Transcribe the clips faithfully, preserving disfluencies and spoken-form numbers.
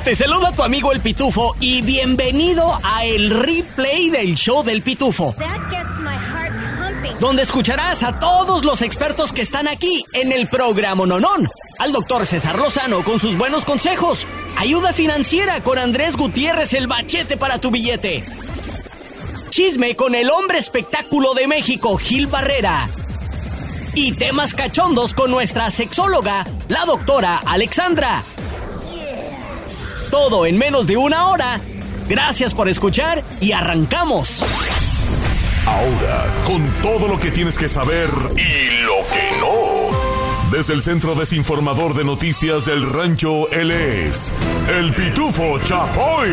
Te saluda tu amigo El Pitufo y bienvenido a el replay del show del Pitufo, donde escucharás a todos los expertos que están aquí en el programa Nonón. Al doctor César Lozano con sus buenos consejos, ayuda financiera con Andrés Gutiérrez, el bachete para tu billete, chisme con el hombre espectáculo de México, Gil Barrera, y temas cachondos con nuestra sexóloga, la doctora Alexandra. Todo en menos de una hora. Gracias por escuchar y arrancamos. Ahora, con todo lo que tienes que saber y lo que no. Desde el Centro Desinformador de Noticias del Rancho, él es El Pitufo Chapoy.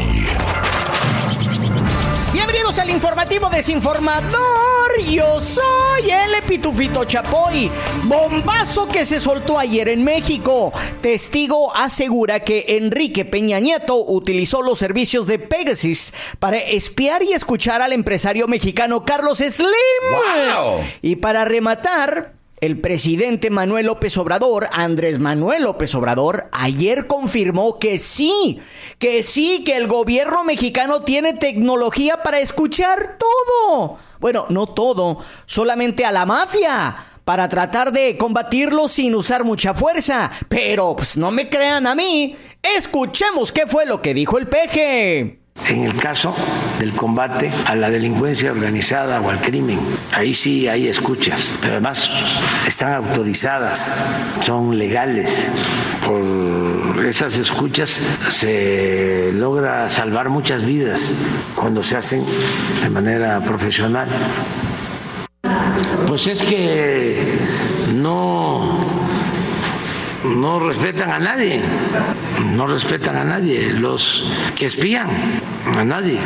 Bienvenidos al informativo desinformador. Yo soy el Pitufito Chapoy. Bombazo que se soltó ayer en México. Testigo asegura que Enrique Peña Nieto utilizó los servicios de Pegasus para espiar y escuchar al empresario mexicano Carlos Slim. ¡Wow! Y para rematar, el presidente Manuel López Obrador, Andrés Manuel López Obrador, ayer confirmó que sí, que sí, que el gobierno mexicano tiene tecnología para escuchar todo. Bueno, no todo, solamente a la mafia, para tratar de combatirlo sin usar mucha fuerza. Pero, pues, no me crean a mí. Escuchemos qué fue lo que dijo el Peje. En el caso del combate a la delincuencia organizada o al crimen, ahí sí hay escuchas, pero además están autorizadas, son legales. Por esas escuchas se logra salvar muchas vidas cuando se hacen de manera profesional. Pues es que no... no respetan a nadie, no respetan a nadie, los que espían, a nadie.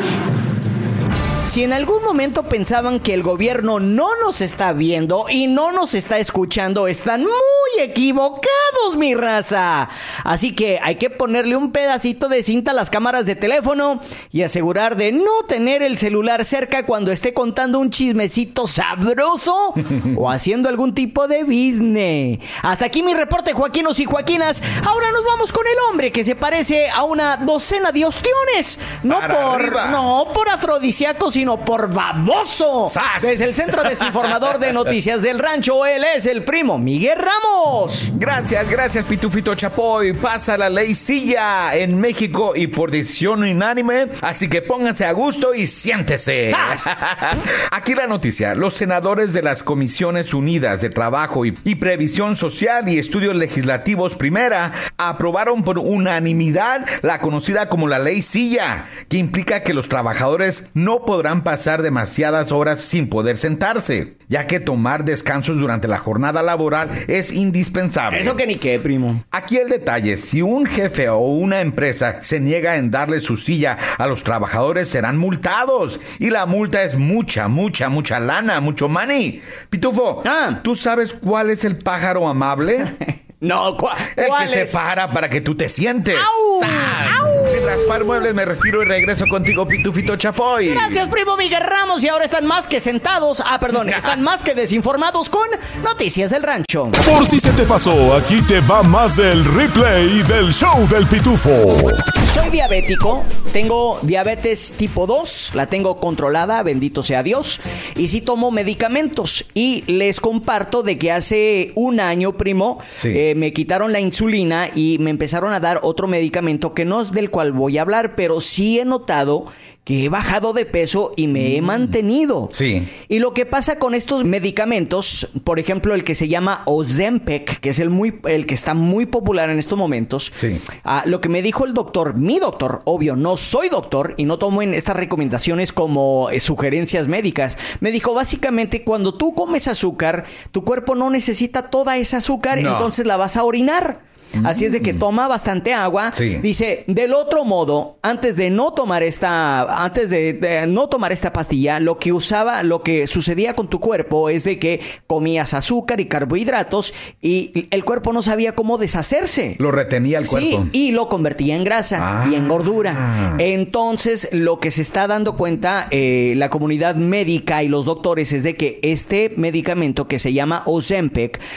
Si en algún momento pensaban que el gobierno no nos está viendo y no nos está escuchando, están muy equivocados, mi raza. Así que hay que ponerle un pedacito de cinta a las cámaras de teléfono y asegurar de no tener el celular cerca cuando esté contando un chismecito sabroso o haciendo algún tipo de business. Hasta aquí mi reporte, Joaquinos y Joaquinas. Ahora nos vamos con el hombre que se parece a una docena de ostiones. No Para por, arriba. no por afrodisíaco, sino por baboso. ¡Sas! Desde el Centro Desinformador de Noticias del Rancho, él es el primo Miguel Ramos. Gracias, gracias, Pitufito Chapoy. Pasa la ley silla en México y por decisión unánime, así que póngase a gusto y siéntese. ¡Sas! Aquí la noticia. Los senadores de las Comisiones Unidas de Trabajo y, y Previsión Social y Estudios Legislativos Primera aprobaron por unanimidad la conocida como la ley silla, que implica que los trabajadores no podrán pasar demasiadas horas sin poder sentarse, ya que tomar descansos durante la jornada laboral es indispensable. Eso que ni qué, primo. Aquí el detalle: si un jefe o una empresa se niega en darle su silla a los trabajadores, serán multados, y la multa es mucha, mucha, mucha lana, mucho money. Pitufo, Ah. ¿tú sabes cuál es el pájaro amable? No, ¿cu- El ¿cuál que se es? para para que tú te sientes. ¡Au! ¡Sas! ¡Au! Sin raspar muebles me retiro y regreso contigo, Pitufito Chapoy. Gracias, primo Miguel Ramos. Y ahora están más que sentados, ah, perdón, están más que desinformados con Noticias del Rancho. Por si se te pasó, aquí te va más del replay del show del Pitufo. Soy diabético, tengo diabetes tipo dos, la tengo controlada, bendito sea Dios, y sí tomo medicamentos. Y les comparto de que hace un año, primo, Sí. eh, me quitaron la insulina y me empezaron a dar otro medicamento que no es del cual voy a hablar, pero sí he notado que he bajado de peso y me he mantenido. Sí. Y lo que pasa con estos medicamentos, por ejemplo, el que se llama Ozempic, que es el muy el que está muy popular en estos momentos. Sí. Ah, lo que me dijo el doctor, mi doctor, obvio, no soy doctor y no tomo en estas recomendaciones como eh, sugerencias médicas. Me dijo, básicamente, cuando tú comes azúcar, tu cuerpo no necesita toda esa azúcar, No. entonces la vas a orinar. Así es de que toma bastante agua. Sí. Dice, del otro modo, antes de no tomar esta, antes de, de no tomar esta pastilla, lo que usaba, lo que sucedía con tu cuerpo es de que comías azúcar y carbohidratos y el cuerpo no sabía cómo deshacerse. Lo retenía el cuerpo. Sí, y lo convertía en grasa Ah. y en gordura. Entonces, lo que se está dando cuenta eh, la comunidad médica y los doctores es de que este medicamento que se llama Ozempic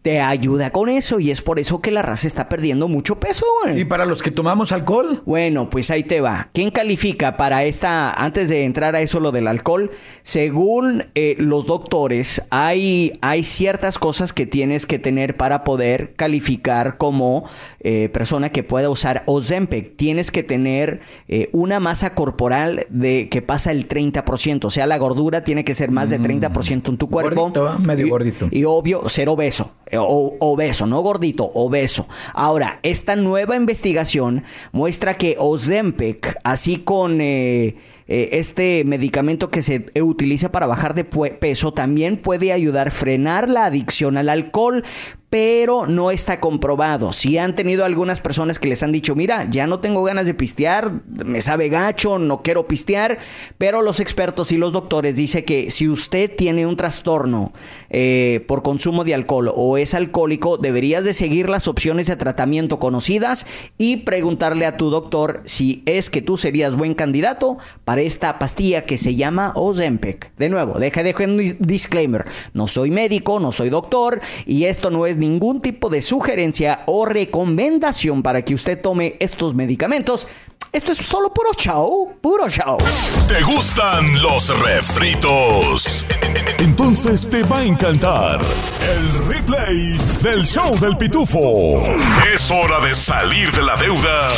te ayuda con eso y es por eso que la raza está perdiendo mucho peso, güey. ¿Y para los que tomamos alcohol? Bueno, pues ahí te va. ¿Quién califica para esta, antes de entrar a eso lo del alcohol? Según eh, los doctores, hay, hay ciertas cosas que tienes que tener para poder calificar como eh, persona que pueda usar Ozempic. Tienes que tener eh, una masa corporal de que pasa el treinta por ciento, o sea, la gordura tiene que ser más de treinta por ciento en tu cuerpo. Gordito, ¿eh? Medio y, gordito. Y obvio, ser obeso. O, obeso, no gordito, obeso. Ahora, esta nueva investigación muestra que Ozempic, así con eh, eh, este medicamento que se eh, utiliza para bajar de peso, también puede ayudar a frenar la adicción al alcohol, pero no está comprobado. Si han tenido algunas personas que les han dicho, mira, ya no tengo ganas de pistear, me sabe gacho, no quiero pistear, pero los expertos y los doctores dicen que si usted tiene un trastorno eh, por consumo de alcohol o es alcohólico, deberías de seguir las opciones de tratamiento conocidas y preguntarle a tu doctor si es que tú serías buen candidato para esta pastilla que se llama Ozempic. De nuevo, deja, deja un disclaimer, no soy médico, no soy doctor y esto no es ningún tipo de sugerencia o recomendación para que usted tome estos medicamentos. Esto es solo puro show, puro show. ¿Te gustan los refritos? Entonces te va a encantar el replay del show del Pitufo. Es hora de salir de la deuda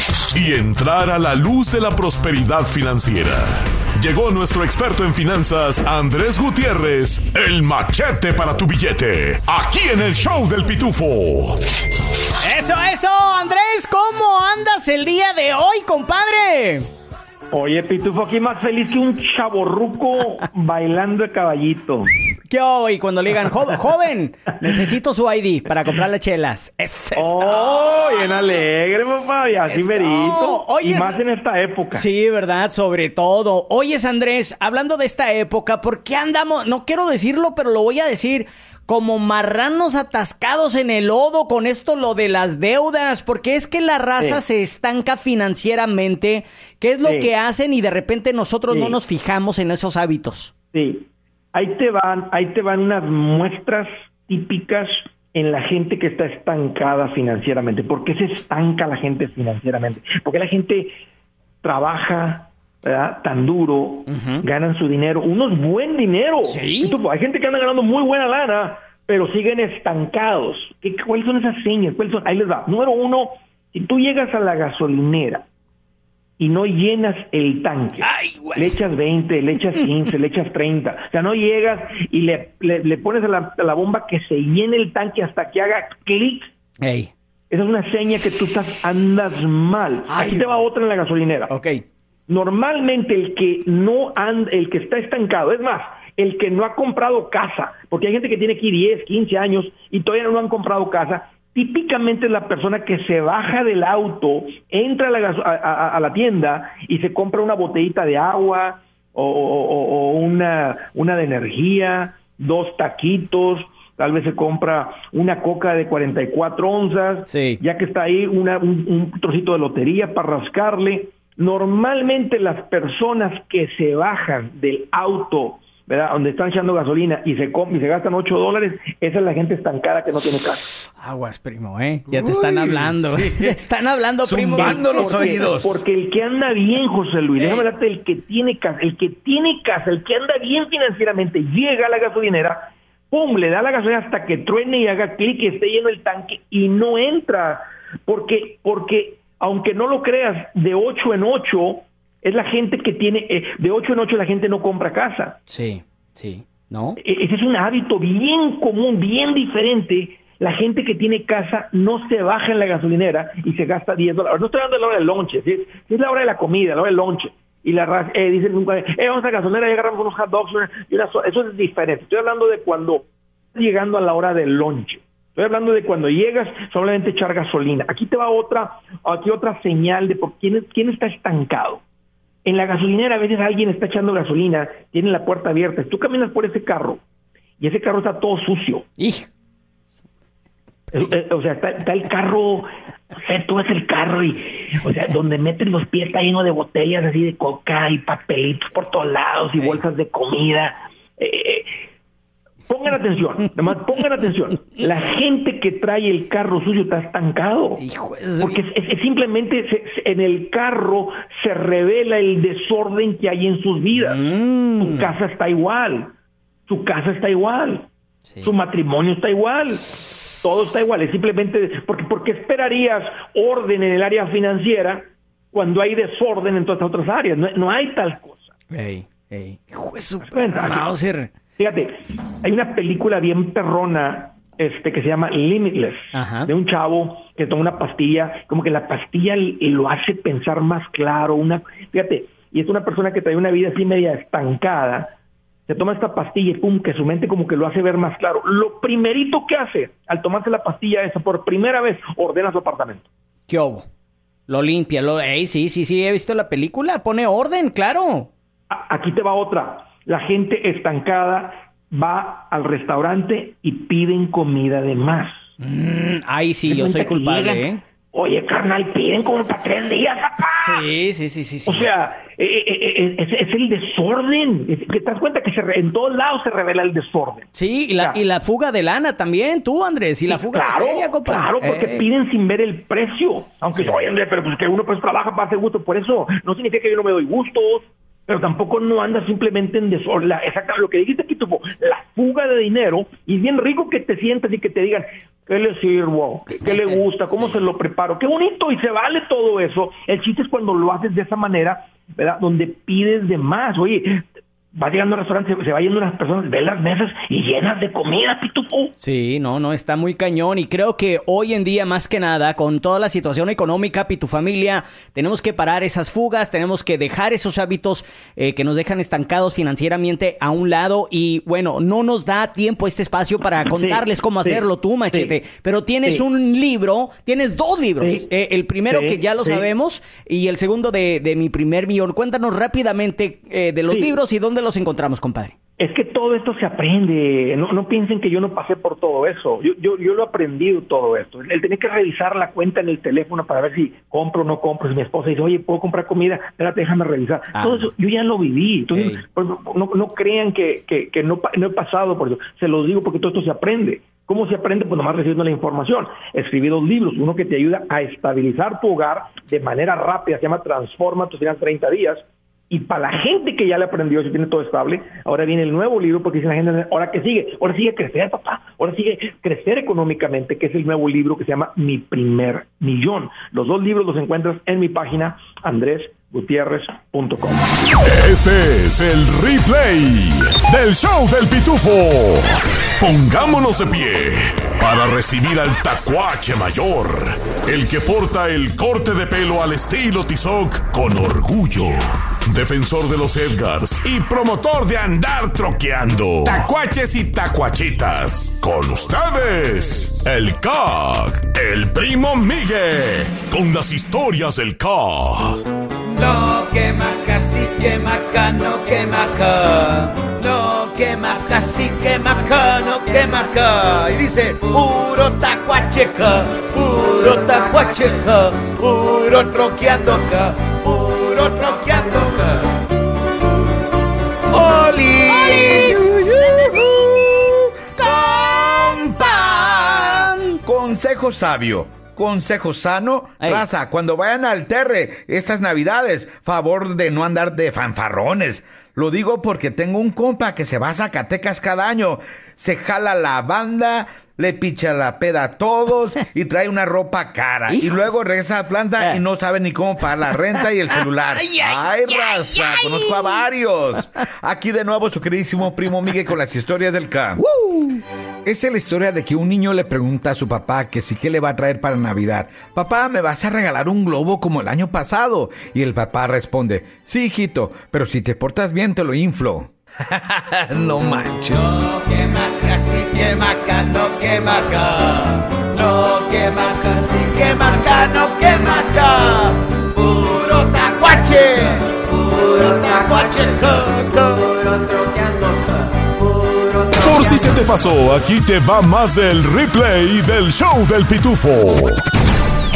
y entrar a la luz de la prosperidad financiera. Llegó nuestro experto en finanzas, Andrés Gutiérrez, el machete para tu billete, aquí en el show del Pitufo. Eso, eso, Andrés, ¿cómo andas el día de hoy, compadre? Oye, Pitufo, aquí más feliz que un chavorruco bailando de caballito. ¿Qué hoy? Cuando le digan, joven, joven, necesito su I D para comprarle chelas. Es ¡Oh, bien alegre, papá! Y así merito. Y más en esta época. Sí, ¿verdad? Sobre todo. Oyes, Andrés, hablando de esta época, ¿por qué andamos? No quiero decirlo, pero lo voy a decir. Como marranos atascados en el lodo con esto lo de las deudas, porque es que la raza sí. se estanca financieramente. ¿Qué es lo sí. que hacen? Y de repente nosotros sí. no nos fijamos en esos hábitos. Sí, ahí te van, ahí te van unas muestras típicas en la gente que está estancada financieramente. ¿Por qué se estanca la gente financieramente? Porque la gente trabaja, ¿verdad?, tan duro, uh-huh. ganan su dinero, unos buen dinero. ¿Sí? Hay gente que anda ganando muy buena lana, pero siguen estancados. ¿Qué, ¿Cuáles son esas señas? ¿Cuáles son? Ahí les va. Número uno, si tú llegas a la gasolinera y no llenas el tanque, Ay, le echas veinte, le echas quince, le echas treinta, o sea, no llegas y le, le, le pones a la, a la bomba que se llene el tanque hasta que haga clic. Hey. Esa es una seña que tú estás, andas mal. Ay, Aquí te va otra en la gasolinera. Ok. Normalmente el que no anda, el que está estancado, es más, el que no ha comprado casa, porque hay gente que tiene aquí diez, quince años y todavía no han comprado casa, típicamente es la persona que se baja del auto, entra a la, a, a, a la tienda y se compra una botellita de agua o, o, o una, una de energía, dos taquitos, tal vez se compra una coca de cuarenta y cuatro onzas, sí. ya que está ahí una, un, un trocito de lotería para rascarle. Normalmente las personas que se bajan del auto, ¿verdad?, donde están echando gasolina y se com- y se gastan ocho dólares, esa es la gente estancada que no tiene casa. Aguas, primo, ¿eh? Ya te están hablando. Sí. Te están hablando, primo. Zumbando los porque, oídos. Porque el que anda bien, José Luis, déjame darte, el que tiene casa, el que tiene casa, el que anda bien financieramente, llega a la gasolinera, pum, le da la gasolina hasta que truene y haga clic y esté lleno el tanque y no entra. Porque, porque aunque no lo creas, de ocho en ocho es la gente que tiene, eh, de ocho en ocho la gente no compra casa. Sí, sí, ¿no? E- ese es un hábito bien común, bien diferente. La gente que tiene casa no se baja en la gasolinera y se gasta diez dólares. No estoy hablando de la hora del lonche, ¿sí? Es la hora de la comida, la hora del lonche. Y la raza, eh, dicen, eh, vamos a la gasolinera y agarramos unos hot dogs. Y una so- eso es diferente. Estoy hablando de cuando estás llegando a la hora del lonche. Estoy hablando de cuando llegas, solamente echar gasolina. Aquí te va otra, aquí otra señal de por quién, quién está estancado. En la gasolinera a veces alguien está echando gasolina, tiene la puerta abierta. Tú caminas por ese carro y ese carro está todo sucio. ¡Ih! O sea, está, está el carro, o sea, tú ves el carro y, o sea, donde meten los pies está lleno de botellas así de coca y papelitos por todos lados y Hey. bolsas de comida. Eh, Pongan atención, además pongan atención. La gente que trae el carro sucio está estancado. Hijo de... Porque es, es, es simplemente se, se, en el carro se revela el desorden que hay en sus vidas. Mm. Su casa está igual, su casa está igual, sí. Su matrimonio está igual, todo está igual. Es simplemente porque, porque esperarías orden en el área financiera cuando hay desorden en todas estas otras áreas. No, no hay tal cosa. Ey, ey. Hijo de super Mauser. Fíjate, hay una película bien perrona este, que se llama Limitless, Ajá. de un chavo que toma una pastilla, como que la pastilla lo hace pensar más claro. Una, fíjate, y es una persona que trae una vida así media estancada, se toma esta pastilla y pum, que su mente como que lo hace ver más claro. Lo primerito que hace al tomarse la pastilla esa por primera vez, ordena su apartamento. ¿Qué hubo? Lo limpia, lo... Ey, sí, sí, sí, he visto la película, pone orden, claro. A- aquí te va otra. La gente estancada va al restaurante y piden comida de más. Mm, ay, sí, yo soy culpable, llegan, ¿eh? Oye, carnal, piden como para tres días, papá. Sí, sí, sí, sí. sí. O sea, eh, eh, es, es el desorden. Es, ¿te das cuenta que se re, en todos lados se revela el desorden? Sí, y la, o sea, y la fuga de lana también, tú, Andrés, y la fuga claro, de feria, compa. Claro, porque eh. piden sin ver el precio. Aunque, sí. oye, Andrés, pero pues que uno pues trabaja para hacer gusto. Por eso no significa que yo no me doy gustos. Pero tampoco no anda simplemente en desorden. Exacto, lo que dijiste aquí, tuvo la fuga de dinero, y es bien rico que te sientas y que te digan, ¿qué le sirvo? ¿Qué le gusta? ¿Cómo sí. se lo preparo? ¡Qué bonito! Y se vale todo eso. El chiste es cuando lo haces de esa manera, ¿verdad? Donde pides de más. Oye, vas llegando al restaurante, se, se va yendo unas personas, ven las mesas y llenas de comida, pitufo. Sí, no, no, está muy cañón. Y creo que hoy en día, más que nada, con toda la situación económica, Pitufamilia, tenemos que parar esas fugas, tenemos que dejar esos hábitos eh, que nos dejan estancados financieramente a un lado. Y bueno, no nos da tiempo este espacio para contarles sí, cómo sí, hacerlo tú, Machete. Sí, pero tienes sí. un libro, tienes dos libros. Sí, eh, el primero sí, que ya lo sí. sabemos y el segundo de, de Mi Primer Millón. Cuéntanos rápidamente eh, de los sí. libros y dónde los encontramos, compadre. Es que todo esto se aprende. No, no piensen que yo no pasé por todo eso. Yo, yo, yo lo he aprendido todo esto. El tener que revisar la cuenta en el teléfono para ver si compro o no compro. Si mi esposa dice, oye, ¿puedo comprar comida? Espérate, déjame revisar. Ah. Todo eso yo ya lo viví. Entonces, pues, no, no crean que, que, que no, no he pasado por eso. Se los digo porque todo esto se aprende. ¿Cómo se aprende? Pues nomás recibiendo la información. Escribí dos libros. Uno que te ayuda a estabilizar tu hogar de manera rápida. Se llama Transforma tus finanzas treinta días. Y para la gente que ya le aprendió, si tiene todo estable, ahora viene el nuevo libro, porque dice la gente, ahora que sigue, ahora sigue crecer, papá, ahora sigue crecer económicamente, que es el nuevo libro que se llama Mi Primer Millón. Los dos libros los encuentras en mi página, andres gutierrez punto com. Este es el replay del show del Pitufo. Pongámonos de pie para recibir al tacuache mayor, el que porta el corte de pelo al estilo Tizoc con orgullo, defensor de los Edgars y promotor de andar troqueando. Tacuaches y tacuachitas, con ustedes, el C A C, el primo Miguel, con las historias del C A C. No, que maca, sí, que maca, no, que maca. No, que maca, sí, que maca, no, que maca. Y dice, puro tacuacheca, puro tacuacheca, puro troqueando acá, puro troqueando acá. ¡Oli! ¡Compa! Consejo sabio. Consejo sano, Ey. raza, cuando vayan al Terre estas navidades, favor de no andar de fanfarrones. Lo digo porque tengo un compa que se va a Zacatecas cada año, se jala la banda, le picha la peda a todos y trae una ropa cara. Y luego regresa a Atlanta y no sabe ni cómo pagar la renta y el celular. Ay, ay, ay raza, ay, ay. Conozco a varios. Aquí de nuevo su queridísimo primo Miguel con las historias del C A C. Uh. Esta es la historia de que un niño le pregunta a su papá que sí que le va a traer para Navidad. Papá, ¿me vas a regalar un globo como el año pasado? Y el papá responde, sí, hijito, pero si te portas bien te lo inflo. No manches. No, que maca, sí, que maca, no, que maca. No, que maca, sí, que maca, no, que maca. Puro tacuache, puro tacuache, puro troqueando. Por si se te pasó, aquí te va más del replay del show del Pitufo.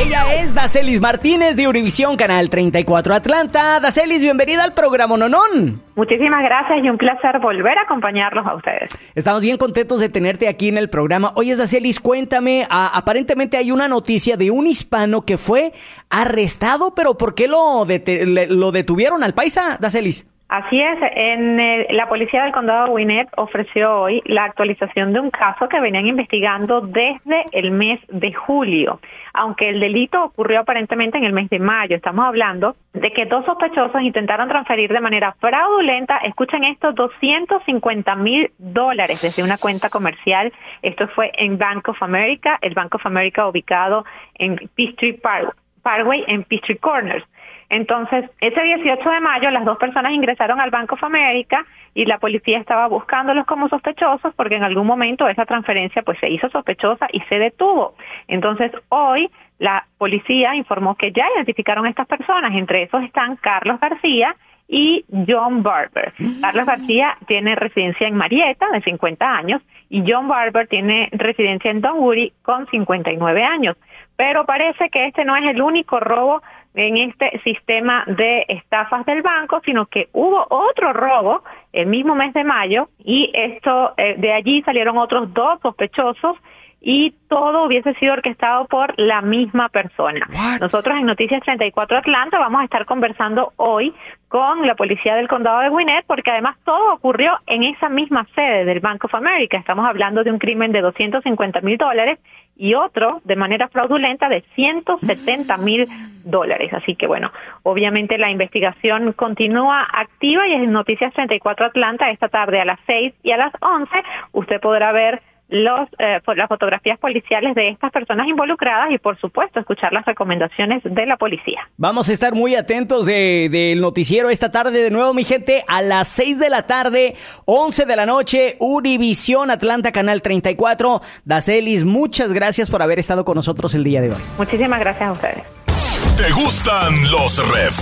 Ella es Dacelis Martínez de Univisión Canal treinta y cuatro Atlanta. Dacelis, bienvenida al programa Nonón. Muchísimas gracias y un placer volver a acompañarlos a ustedes. Estamos bien contentos de tenerte aquí en el programa. Oye, Dacelis, cuéntame, a, aparentemente hay una noticia de un hispano que fue arrestado, pero ¿por qué lo, dete, le, lo detuvieron al paisa, Dacelis? Así es, en el, la policía del condado de Gwinnett ofreció hoy la actualización de un caso que venían investigando desde el mes de julio, aunque el delito ocurrió aparentemente en el mes de mayo. Estamos hablando de que dos sospechosos intentaron transferir de manera fraudulenta, escuchen esto, doscientos cincuenta mil dólares desde una cuenta comercial. Esto fue en Bank of America, el Bank of America ubicado en Peachtree Par- Parkway, en Peachtree Corners. Entonces, ese dieciocho de mayo, las dos personas ingresaron al Bank of America y la policía estaba buscándolos como sospechosos porque en algún momento esa transferencia pues se hizo sospechosa y se detuvo. Entonces, hoy la policía informó que ya identificaron a estas personas. Entre esos están Carlos García y John Barber. Carlos García tiene residencia en Marietta, de cincuenta años, y John Barber tiene residencia en Dunwoody, con cincuenta y nueve años. Pero parece que este no es el único robo en este sistema de estafas del banco, sino que hubo otro robo el mismo mes de mayo y esto eh, de allí salieron otros dos sospechosos y todo hubiese sido orquestado por la misma persona. What? Nosotros en Noticias treinta y cuatro Atlanta vamos a estar conversando hoy con la policía del condado de Gwinnett, porque además todo ocurrió en esa misma sede del Bank of America. Estamos hablando de un crimen de doscientos cincuenta mil dólares y otro de manera fraudulenta de ciento setenta mil dólares. Así que bueno, obviamente la investigación continúa activa y en Noticias treinta y cuatro Atlanta esta tarde a las seis y a las once usted podrá ver los eh, las fotografías policiales de estas personas involucradas y por supuesto escuchar las recomendaciones de la policía. Vamos a estar muy atentos de, del noticiero esta tarde de nuevo, mi gente, a las seis de la tarde, once de la noche, Univisión Atlanta Canal treinta y cuatro. Dacelis, muchas gracias por haber estado con nosotros el día de hoy. Muchísimas gracias a ustedes. ¿Te gustan los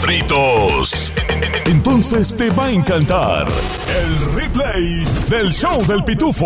refritos? Entonces te va a encantar el replay del show del Pitufo.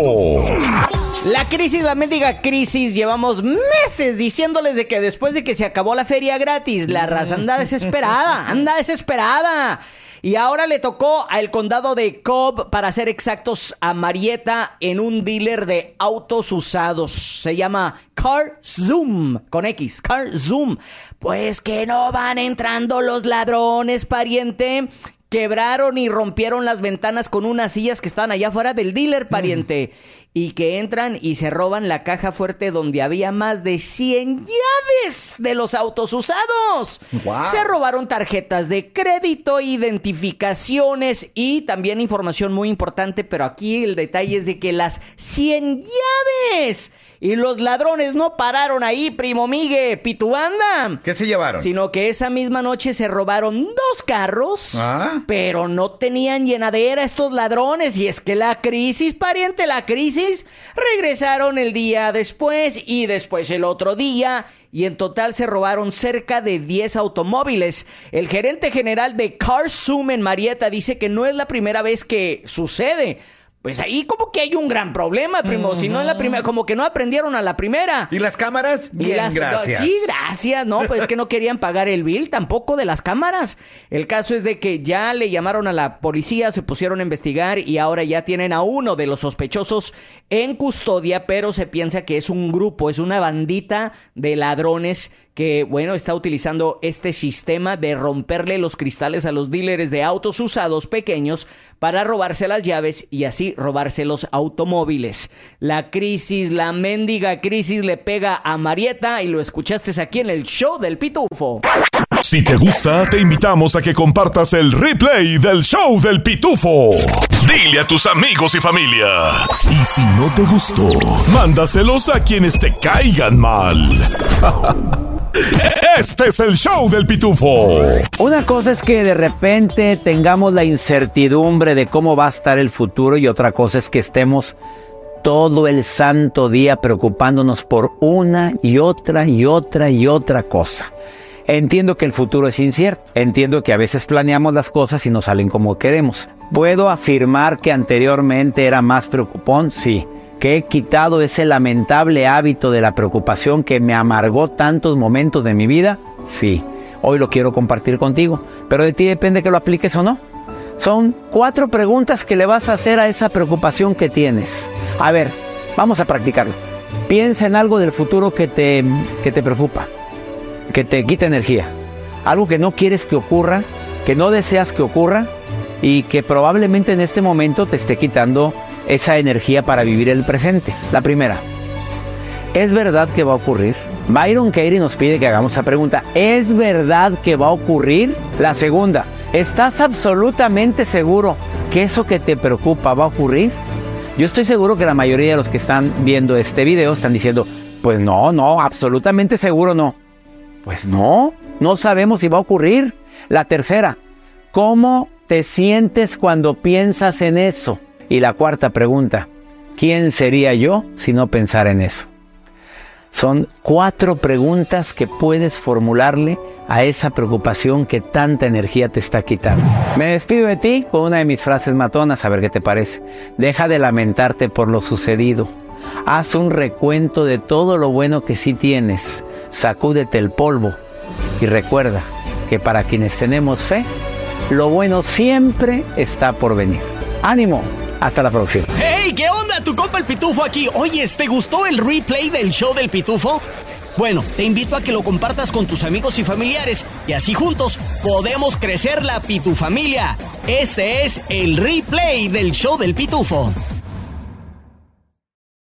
La crisis, la mendiga crisis, llevamos meses diciéndoles de que después de que se acabó la feria gratis, la raza anda desesperada, anda desesperada. Y ahora le tocó al condado de Cobb, para ser exactos, a Marietta, en un dealer de autos usados. Se llama Car Zoom, con X, Car Zoom. Pues que no van entrando los ladrones, pariente. Quebraron y rompieron las ventanas con unas sillas que estaban allá afuera del dealer, pariente. Mm. Y que entran y se roban la caja fuerte donde había más de cien llaves de los autos usados. Wow. Se robaron tarjetas de crédito, identificaciones y también información muy importante, pero aquí el detalle es de que las cien llaves. Y los ladrones no pararon ahí, primo Migue, pitubanda. ¿Qué se llevaron? Sino que esa misma noche se robaron dos carros, ¿ah? Pero no tenían llenadera estos ladrones. Y es que la crisis, pariente, la crisis, regresaron el día después y después el otro día. Y en total se robaron cerca de diez automóviles. El gerente general de Car Zoom en Marietta dice que no es la primera vez que sucede. Pues ahí como que hay un gran problema, primo. Uh-huh. Si no es la primera, como que no aprendieron a la primera. ¿Y las cámaras? Bien, las, gracias. Sí, gracias. No, pues es que no querían pagar el bill tampoco de las cámaras. El caso es de que ya le llamaron a la policía, se pusieron a investigar y ahora ya tienen a uno de los sospechosos en custodia, pero se piensa que es un grupo, es una bandita de ladrones que, bueno, está utilizando este sistema de romperle los cristales a los dealers de autos usados pequeños para robarse las llaves y así robarse los automóviles. La crisis, la mendiga crisis le pega a Marietta y lo escuchaste aquí en el show del Pitufo. Si te gusta, te invitamos a que compartas el replay del show del Pitufo. Dile a tus amigos y familia. Y si no te gustó, mándaselos a quienes te caigan mal. Este es el show del Pitufo. Una cosa es que de repente tengamos la incertidumbre de cómo va a estar el futuro y otra cosa es que estemos todo el santo día preocupándonos por una y otra y otra y otra cosa. Entiendo que el futuro es incierto. Entiendo que a veces planeamos las cosas y no salen como queremos. ¿Puedo afirmar que anteriormente era más preocupón? Sí. que he quitado ese lamentable hábito de la preocupación que me amargó tantos momentos de mi vida? Sí, hoy lo quiero compartir contigo, pero de ti depende que lo apliques o no. Son cuatro preguntas que le vas a hacer a esa preocupación que tienes. A ver, vamos a practicarlo. Piensa en algo del futuro que te, que te preocupa, que te quita energía. Algo que no quieres que ocurra, que no deseas que ocurra y que probablemente en este momento te esté quitando esa energía para vivir el presente. La primera, ¿es verdad que va a ocurrir? Byron Katie nos pide que hagamos esa pregunta. ¿Es verdad que va a ocurrir? La segunda, ¿estás absolutamente seguro que eso que te preocupa va a ocurrir? Yo estoy seguro que la mayoría de los que están viendo este video están diciendo, pues no, no, absolutamente seguro no. Pues no, no sabemos si va a ocurrir. La tercera, ¿cómo te sientes cuando piensas en eso? Y la cuarta pregunta, ¿quién sería yo si no pensara en eso? Son cuatro preguntas que puedes formularle a esa preocupación que tanta energía te está quitando. Me despido de ti con una de mis frases matonas, a ver qué te parece. Deja de lamentarte por lo sucedido. Haz un recuento de todo lo bueno que sí tienes. Sacúdete el polvo y recuerda que para quienes tenemos fe, lo bueno siempre está por venir. ¡Ánimo! Hasta la próxima. ¡Hey! ¿Qué onda? Tu compa el Pitufo aquí. Oye, ¿te gustó el replay del show del Pitufo? Bueno, te invito a que lo compartas con tus amigos y familiares y así juntos podemos crecer la Pitufamilia. Este es el replay del show del Pitufo.